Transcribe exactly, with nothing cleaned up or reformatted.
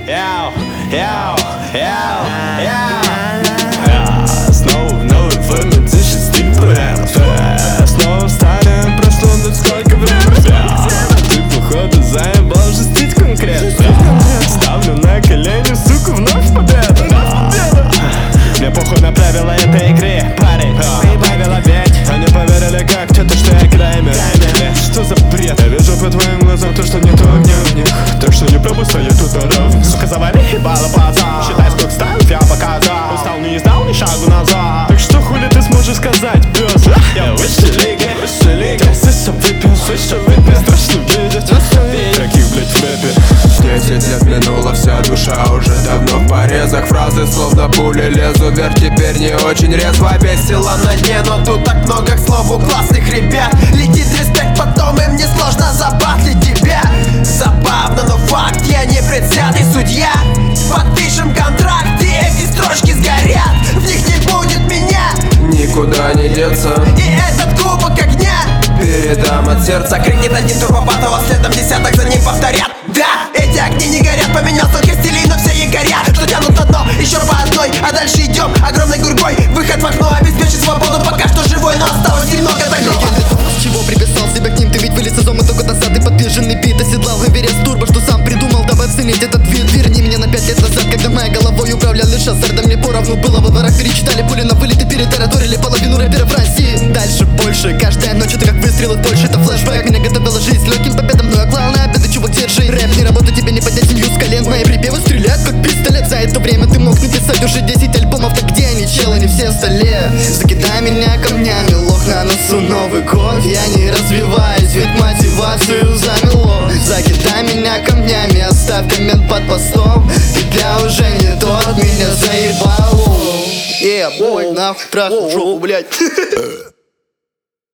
Яу, яу, яу, яу. Снова в новой форме дышит стиль прям. Снова в старом прошлом, тут сколько времени. Ты походу заебал жестить конкретно. Ставлю на колени, сука, вновь победа. Мне похуй на правила этой игры, парень. Мои правила ведь они поверили как что-то, что я краймер. Что за бред? Я вижу по твоим глазам то, что нету огня в них. Так что не пробуй стоять тут ровно. Сука, завали ебало базар. Считай, сколько ставив, я показал. Устал, не издал ни шагу назад. Так что хули ты сможешь сказать, пёс? Я выше лиги, выше лиги. Ты слышь, выпил, слышь, выпил. Страшно видеть, каких, блять, в рэпе. Десять лет минуло, вся душа уже давно в порезах. Фразы словно пули лезут вверх, теперь не очень резво. Весело на дне, но тут так много, к слову, классных ребят. Летит респект, потом им не сложно забатлить тебя. Забавно, но факт, я не предвзятый судья. Подпишем контракт, и эти строчки сгорят. В них не будет меня, никуда не деться. И этот кубок огня передам от сердца. Крикнет один турбопатова, следом десяток за ним повторят. Да, эти огни не горят, поменял столько стилей, но все и горят. Что тянут на дно, еще по одной, а дальше идем огромной гурьбой. Выход в окно обеспечит свободу, пока что живой, но осталось немного до гроба. С чего приписал себя к ним, ты ведь вылез из дома только назад. И подвиженный бит оседлал Эверест турбо, что сам придумал, дабы оценить этот вид. Верни меня на пять лет назад, когда моей головой управляли шассер. Да мне поровну было во дворах, перечитали пули на вылет и перетараторили половину рэперов России. Дальше больше, каждая ночь это как выстрелы в Польше. Это флешбэк, меня готовила жизнь легким победам, но я клал на обеды, чувак, держи. Рэп не работает, тебе не поднять семью с колен. Мои припевы стреляют как пистолет. За это время ты мог написать уже десять альбомов. Так где они, челы, не все в столе? Закидай меня камнями, лох на носу, Новый год. Я не развиваюсь, ведь мотивацию замело. Закидай меня камнями, оставь коммент под постом. Ведь я уже не тот, меня заебало. Yeah, бой, нахуй, трахну жопу, блядь.